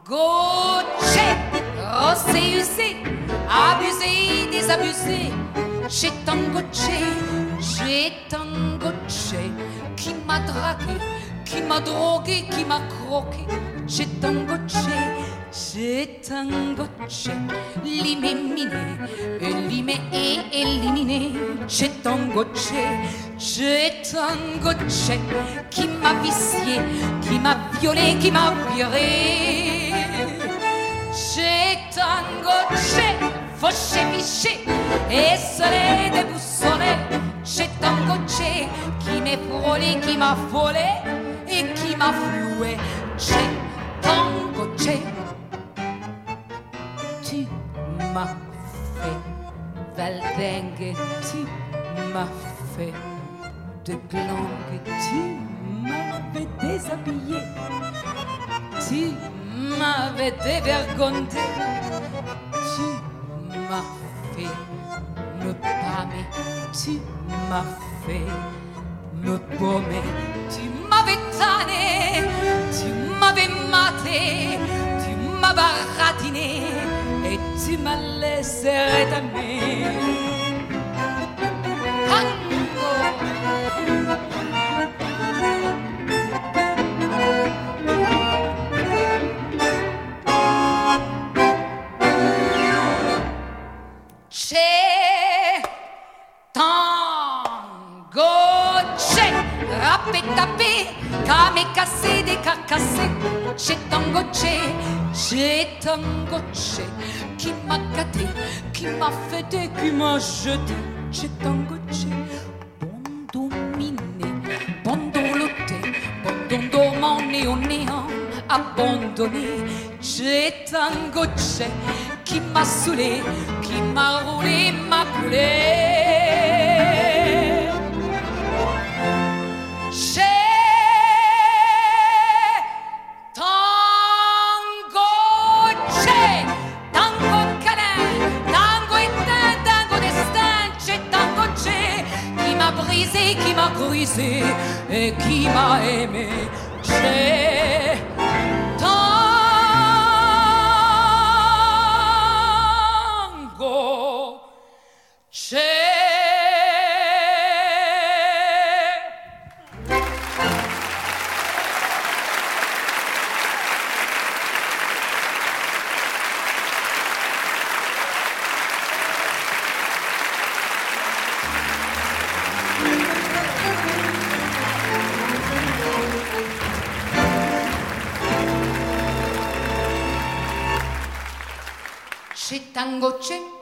Gaucher, rossé, usé, abusé, désabusé. J'ai tangoché qui m'a dragué, qui m'a drogué, qui m'a croqué. J'ai tangoché, limé, miné, limé et éliminé. J'ai tangoché, qui m'a vicié, qui m'a violé, qui m'a viré. J'ai tangoché, fauché, fiché, et soleil déboussolé. J'ai tangoché, qui m'est frôlé, qui m'a volé et qui m'a floué. J'ai tangoché. Tu m'as fait valdingue, tu m'as fait de glangue, tu m'avais déshabillé, tu m'avais dévergondé, tu m'as fait me pâmer, tu m'as fait me baumer, tu m'avais tanné, tu m'avais maté, tu m'as baratiné et tu m'as laissé rétamer. Rappé, tapé, camé, cassé, décarcassé. J'ai tangoché, qui m'a gâté, qui m'a fêté, qui m'a jeté. J'ai tangoché, bon dominé, bon doloté, bon dormant, néo néant, abandonné. J'ai tangoché, qui m'a saoulé, qui m'a roulé, m'a coulé. Qui m'a grisé et qui m'a aimé. J'ai tangoché. J'ai tangoché.